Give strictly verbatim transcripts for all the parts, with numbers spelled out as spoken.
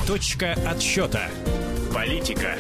Точка отсчета. Политика.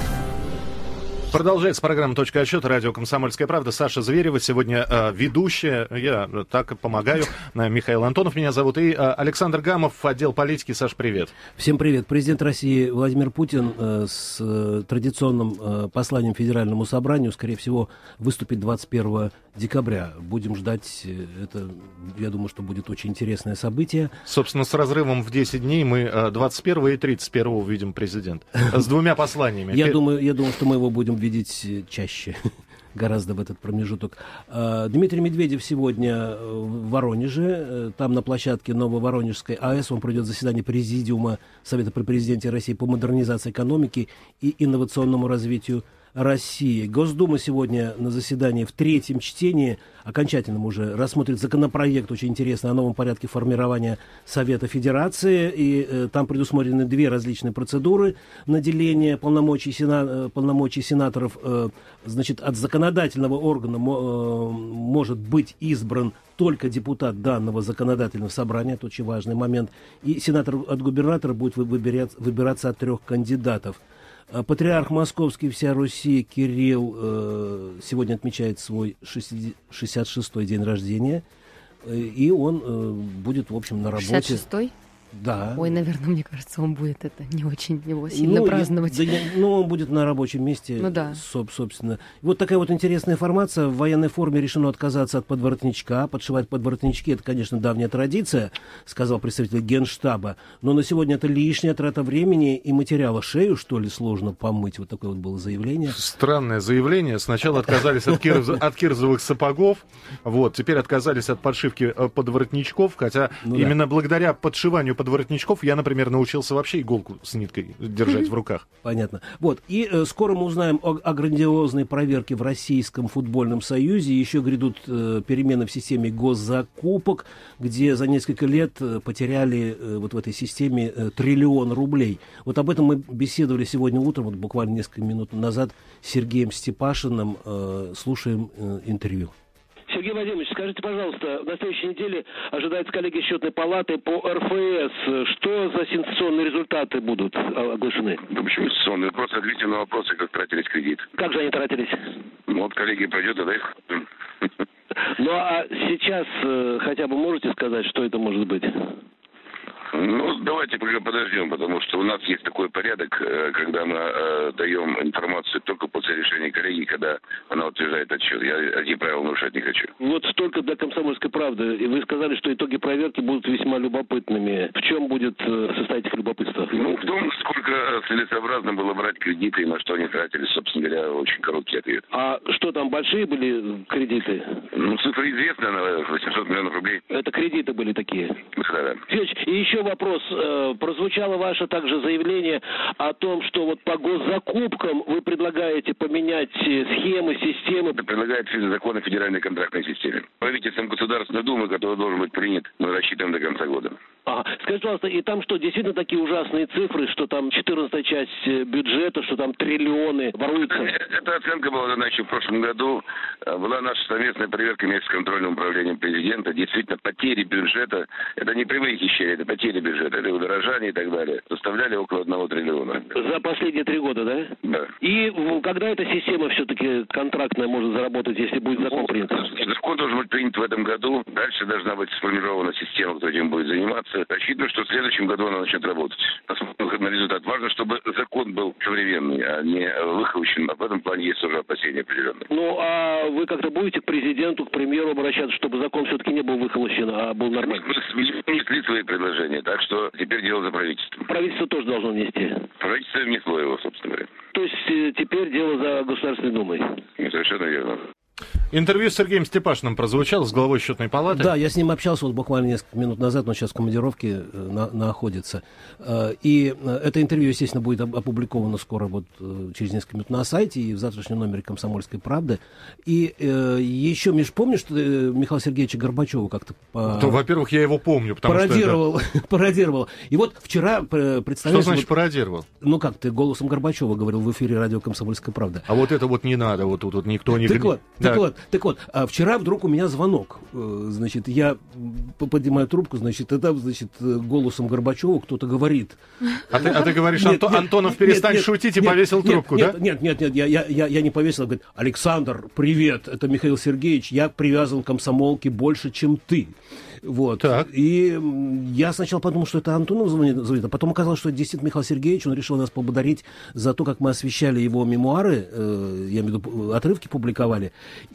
Продолжается программа «Точка отсчета», радио «Комсомольская правда». Саша Зверева сегодня э, ведущая, я так помогаю. Михаил Антонов меня зовут. И э, Александр Гамов, отдел политики. Саш, привет. Всем привет. Президент России Владимир Путин э, с э, традиционным э, посланием Федеральному собранию, скорее всего, выступит двадцать первого декабря. Будем ждать. Это, я думаю, что будет очень интересное событие. Собственно, с разрывом в десять дней мы двадцать первого и тридцать первого увидим президента. С двумя посланиями. Я думаю, я думаю, что мы его будем видеть чаще, гораздо в этот промежуток. Дмитрий Медведев сегодня в Воронеже, там на площадке Нововоронежской АЭС, он пройдет заседание Президиума Совета при Президенте России по модернизации экономики и инновационному развитию России. Госдума сегодня на заседании в третьем чтении окончательном уже рассмотрит законопроект, очень интересный, о новом порядке формирования Совета Федерации. И э, там предусмотрены две различные процедуры наделения полномочий, сена, полномочий сенаторов. Э, значит, от законодательного органа э, может быть избран только депутат данного законодательного собрания, это очень важный момент. И сенатор от губернатора будет выбираться, выбираться от трех кандидатов. Патриарх Московский всея Руси Кирилл э, сегодня отмечает свой шестьдесят шестой день рождения, э, и он э, будет, в общем, на работе. шестьдесят шестой? Да. Ой, наверное, мне кажется, он будет это не очень его сильно ну, праздновать. Я, да, ну, он будет на рабочем месте, ну, да. соб, собственно. Вот такая вот интересная информация. В военной форме решено отказаться от подворотничка. Подшивать подворотнички — это, конечно, давняя традиция, сказал представитель Генштаба. Но на сегодня это лишняя трата времени и материала. Шею, что ли, сложно помыть? Вот такое вот было заявление. Странное заявление. Сначала отказались от, кирз... от кирзовых сапогов, вот, теперь отказались от подшивки подворотничков, хотя ну, именно да. благодаря подшиванию подворотничков я, например, научился вообще иголку с ниткой держать в руках. Понятно. Вот. И э, скоро мы узнаем о, о грандиозной проверке в Российском футбольном союзе. Еще грядут э, перемены в системе госзакупок, где за несколько лет э, потеряли э, вот в этой системе э, триллион рублей. Вот об этом мы беседовали сегодня утром, вот буквально несколько минут назад, с Сергеем Степашиным. Э, слушаем э, интервью. Сергей Владимирович, скажите, пожалуйста, на следующей неделе ожидается коллегия счетной палаты по эр эф эс. Что за сенсационные результаты будут оглашены? Да почему сенсационные? Просто ответьте на вопросы, как тратились кредит. Как же они тратились? Ну, вот коллегия пойдет, тогда их... Ну, а сейчас хотя бы можете сказать, что это может быть? Ну, давайте пока подождем, потому что у нас есть такой порядок, когда мы э, даем информацию только после решения коллегии, когда она утверждает отчет. Я эти правила нарушать не хочу. Вот столько для «Комсомольской правды». И вы сказали, что итоги проверки будут весьма любопытными. В чем будет э, состоять их любопытство? Ну, в том, сколько целесообразно было брать кредиты и на что они тратились, собственно говоря, очень короткий ответ. А что там, большие были кредиты? Ну, цифра известна, на восемьсот миллионов рублей. Это кредиты были такие? Да-да. И еще вопрос. Прозвучало ваше также заявление о том, что вот по госзакупкам вы предлагаете поменять схемы, системы. Это предлагает закон о федеральной контрактной системе. Правительством Государственной Думы, который должен быть принят, мы рассчитываем до конца года. Ага. Скажите, пожалуйста, и там что, действительно такие ужасные цифры, что там четырнадцатая часть бюджета, что там триллионы воруются? Эта оценка была дана еще в прошлом году. Была наша совместная проверка вместе с контрольным управлением президента. Действительно, потери бюджета, это не прямые хищения, это потери бюджета, это удорожание и так далее, составляли около одного триллиона. За последние три года, да? Да. И когда эта система все-таки контрактная может заработать, если будет закон принят? Закон должен быть принят в этом году. Дальше должна быть сформирована система, кто этим будет заниматься. Рассчитываю, что в следующем году она начнет работать. Посмотрим на результат. Важно, чтобы закон был современный, а не выхолощен. В этом плане есть уже опасения определенные. Ну, а вы как-то будете к президенту, к премьеру обращаться, чтобы закон все-таки не был выхолощен, а был нормальный? Мы внесли свои предложения, так что теперь дело за правительством. Правительство тоже должно внести? Правительство внесло его, собственно говоря. То есть теперь дело за Государственной Думой? Совершенно верно. Интервью с Сергеем Степашиным прозвучало, с главой счетной палаты. Да, я с ним общался вот буквально несколько минут назад, он сейчас в командировке на, находится. И это интервью, естественно, будет опубликовано скоро, вот через несколько минут на сайте и в завтрашнем номере «Комсомольской правды». И еще, Миш, помнишь, что Михаила Сергеевича Горбачева как-то... По... То, во-первых, я его помню, потому пародировал, что... Это... пародировал. И вот вчера... Что значит вот, пародировал? Ну как, ты голосом Горбачева говорил в эфире радио «Комсомольская правда». А вот это вот не надо, вот тут вот никто не... Так вот, так вот, Так вот, а вчера вдруг у меня звонок. Э, Значит, я п- поднимаю трубку, значит, это, значит, э, голосом Горбачева кто-то говорит. А ты, а ты говоришь, Нет, Анто- нет, Антонов, нет, перестань нет, шутить, и нет, повесил нет, трубку, нет, да? Нет, нет, нет, я, я, я, я не повесил. Он говорит: Александр, привет, это Михаил Сергеевич, я привязан к комсомолке больше, чем ты. Вот. Так. И м, я сначала подумал, что это Антонов звонит, звонит, а потом оказалось, что это действительно Михаил Сергеевич. Он решил нас поблагодарить за то, как мы освещали его мемуары, э, я имею в виду, отрывки публиковали,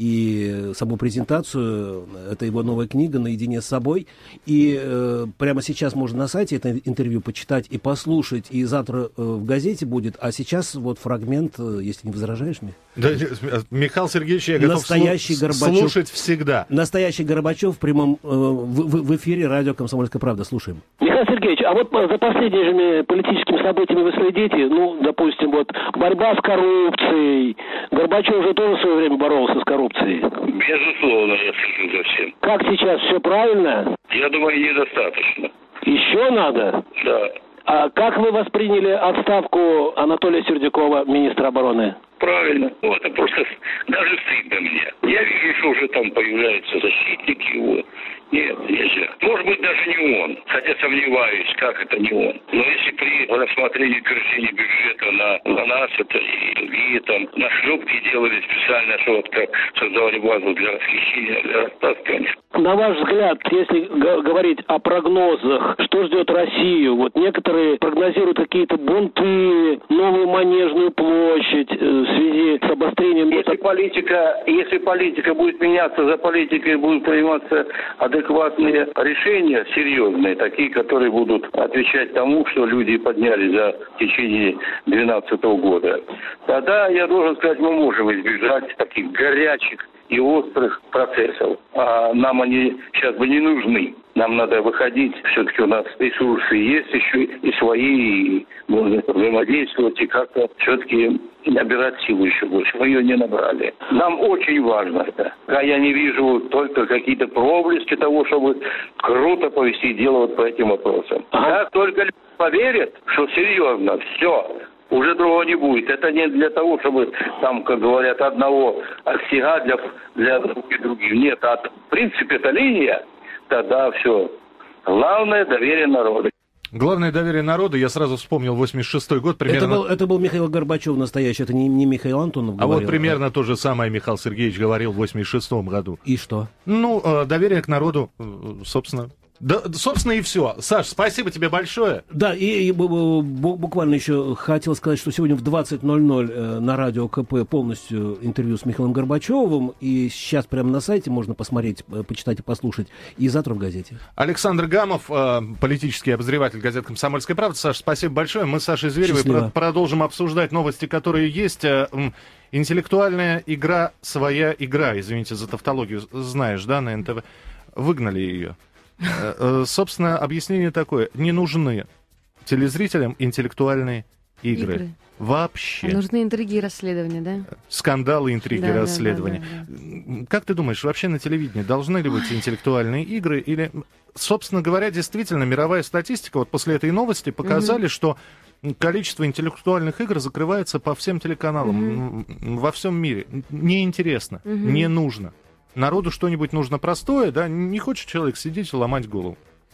и саму презентацию. Это его новая книга «Наедине с собой». И э, прямо сейчас можно на сайте это интервью почитать и послушать, и завтра э, в газете будет. А сейчас вот фрагмент, э, если не возражаешь мне. Да, Михаил Сергеевич, я готов Настоящий слу- Горбачев. слушать всегда. Настоящий Горбачев в прямом э, в, в- в эфире радио «Комсомольская правда». Слушаем. Михаил Сергеевич, а вот за последними политическими событиями вы следите? Ну, допустим, вот борьба с коррупцией. Горбачев же тоже в свое время боролся с коррупцией. Безусловно, я слежу за всем. Как сейчас, все правильно? Я думаю, недостаточно. Еще надо? Да. А как вы восприняли отставку Анатолия Сердюкова, министра обороны? Правильно. Ну, это просто с- даже стыдно мне. Я вижу, что уже там появляются защитники его. Нет, нельзя. Может быть, даже не он. Хотя сомневаюсь, как это не он. Но если при рассмотрении утверждения бюджета на, на нас, это и другие там нашлепки делали специально, что вот как создавали базу для расхищения, для растаскивания. На ваш взгляд, если г- говорить о прогнозах, что ждет Россию? Вот некоторые прогнозируют какие-то бунты, новую Манежную площадь э, в связи с обострением... Если политика, если политика будет меняться, за политикой будут приниматься адекватные решения, серьезные, такие, которые будут отвечать тому, что люди подняли за в течение две тысячи двенадцатого года, тогда, я должен сказать, мы можем избежать таких горячих и острых процессов. А нам они сейчас бы не нужны. Нам надо выходить, все-таки у нас ресурсы есть еще и свои, и можно взаимодействовать, и как-то все-таки набирать силу еще больше. Мы ее не набрали. Нам очень важно это. А я не вижу только какие-то проблески того, чтобы круто повести дело вот по этим вопросам. Как только люди поверят, что серьезно, все, уже другого не будет. Это не для того, чтобы, там, как говорят, одного отсега для, для других других. Нет, а в принципе эта линия, тогда все. Главное — доверие народа. Главное доверие народа, я сразу вспомнил восемьдесят шестой год, примерно... Это был, это был Михаил Горбачев настоящий, это не, не Михаил Антонов А говорил. вот примерно то же самое Михаил Сергеевич говорил в восемьдесят шестом году. И что? Ну, э, доверие к народу, э, собственно... Да, собственно, и все. Саш, спасибо тебе большое. Да, и, и бу- бу- буквально еще хотел сказать, что сегодня в двадцать ноль ноль э, на радио КП полностью интервью с Михаилом Горбачевым. И сейчас прямо на сайте можно посмотреть, э, почитать и послушать. И завтра в газете. Александр Гамов, э, политический обозреватель газеты «Комсомольская правда». Саш, спасибо большое. Мы с Сашей Зверевой Счастливо. про- продолжим обсуждать новости, которые есть. Э, м, интеллектуальная игра, своя игра. Извините за тавтологию. Знаешь, да, на эн тэ вэ? Выгнали ее. Э, э, Собственно, объяснение такое. Не нужны телезрителям интеллектуальные игры. Игры. Вообще. А нужны интриги и расследования, да? Скандалы, интриги, Да, да, да, расследования. да, Как ты думаешь, вообще на телевидении должны ли быть интеллектуальные игры? Или, собственно говоря, действительно, мировая статистика вот после этой новости показали, что количество интеллектуальных игр закрывается по всем телеканалам м, во всем мире. Неинтересно, не нужно. Народу что-нибудь нужно простое, да? Не хочет человек сидеть и ломать голову.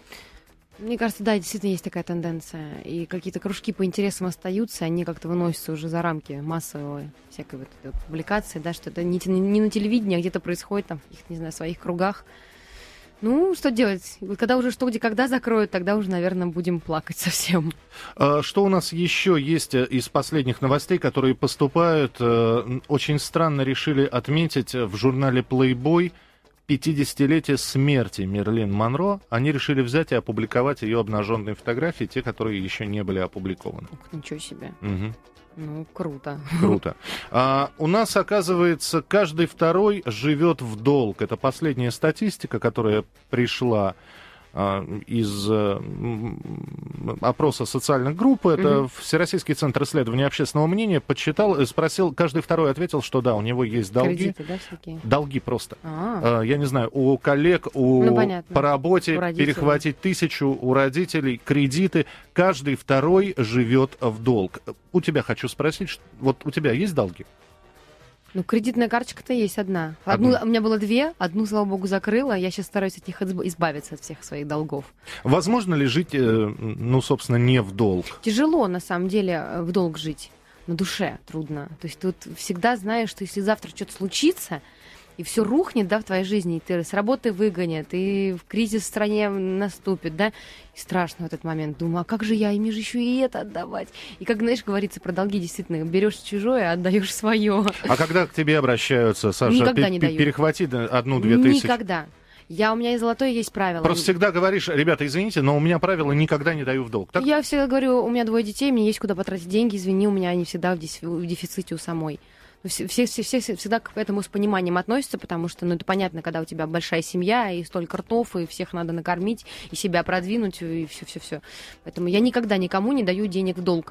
Мне кажется, да, действительно есть такая тенденция. И какие-то кружки по интересам остаются, они как-то выносятся уже за рамки массовой всякой вот этой вот публикации, да, что это не, те- не на телевидении, а где-то происходит там в каких-то, не знаю, своих кругах. Ну, что делать? Вот когда уже что, где, когда закроют, тогда уже, наверное, будем плакать совсем. А, Что у нас еще есть э, из последних новостей, которые поступают? Э, Очень странно решили отметить в журнале Playboy пятидесятилетие смерти Мерлин Монро. Они решили взять и опубликовать ее обнаженные фотографии, те, которые еще не были опубликованы. Ух, ничего себе. Мгм. Ну, круто. Круто. А, у нас, оказывается, каждый второй живет в долг. Это последняя статистика, которая пришла а, из а, м, опроса социальных групп. Это Мгм. Всероссийский центр исследования общественного мнения. Подсчитал, э, спросил, каждый второй ответил, что да, у него есть долги. Кредиты, да, всякие? Долги просто. А, А, я не знаю, у коллег, у, Ну, понятно. по работе У родителей. перехватить тысячу, у родителей кредиты. Каждый второй живет в долг. У тебя хочу спросить, ш- вот у тебя есть долги? Ну, кредитная карточка-то есть одна. Одну, одну. У меня было две, одну, слава богу, закрыла. Я сейчас стараюсь от них избавиться, от всех своих долгов. Возможно ли жить, ну, собственно, не в долг? Тяжело, на самом деле, в долг жить. На душе трудно. То есть тут всегда знаешь, что если завтра что-то случится, и все рухнет, да, в твоей жизни, и ты с работы выгонят, и в кризис в стране наступит, да, и страшно в этот момент. Думаю, а как же я, им же еще и это отдавать? И как, знаешь, говорится про долги, действительно, берешь чужое, а отдаешь свое. А когда к тебе обращаются, Саша, Никогда не даю. Перехвати одну-две тысячи? Никогда. Я, у меня и золотое есть правило. Просто всегда говоришь, ребята, извините, но у меня правило никогда не даю в долг. Так? Я всегда говорю, у меня двое детей, мне есть куда потратить деньги, извини, у меня они всегда в дефиците у самой. Все, все, все, все всегда к этому с пониманием относятся, потому что, ну, это понятно, когда у тебя большая семья, и столько ртов, и всех надо накормить, и себя продвинуть, и все-все-все. Поэтому я никогда никому не даю денег в долг.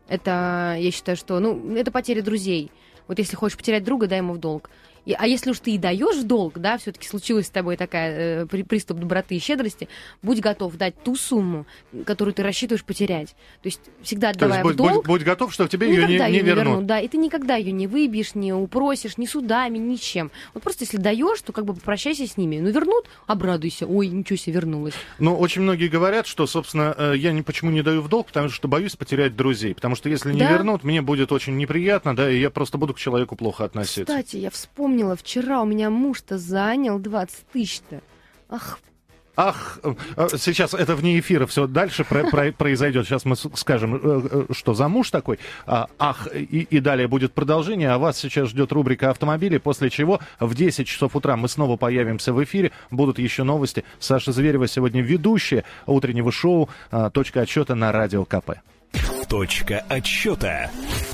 Это, я считаю, что, ну, это потеря друзей. Вот если хочешь потерять друга, дай ему в долг. И, а если уж ты и даешь в долг, да, все-таки случилась с тобой такая э, при, приступ доброты и щедрости, будь готов дать ту сумму, которую ты рассчитываешь потерять. То есть всегда отдавая То есть, в долг... Будь, будь готов, что тебе ее не, не вернут. вернут. Да, и ты никогда ее не выбьешь, не упросишь, ни судами, ничем. Вот просто если даешь, то как бы попрощайся с ними. Ну, вернут, обрадуйся. Ой, ничего себе, вернулась. Но очень многие говорят, что, собственно, я не, почему не даю в долг, потому что боюсь потерять друзей. Потому что если не да? вернут, мне будет очень неприятно, да, и я просто буду к человеку плохо относиться. Кстати, я вспомнила, вчера у меня меня муж-то занял двадцать тысяч-то. Ах. Ах, сейчас это вне эфира все дальше про- про- произойдет. Сейчас мы скажем, что за муж такой. Ах, и, и далее будет продолжение. А вас сейчас ждет рубрика «Автомобили», после чего в десять часов утра мы снова появимся в эфире. Будут еще новости. Саша Зверева сегодня ведущая утреннего шоу «Точка отсчета» на Радио КП. Точка отсчета.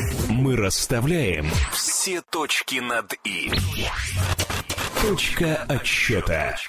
Мы расставляем все точки над «и». Точка отсчета.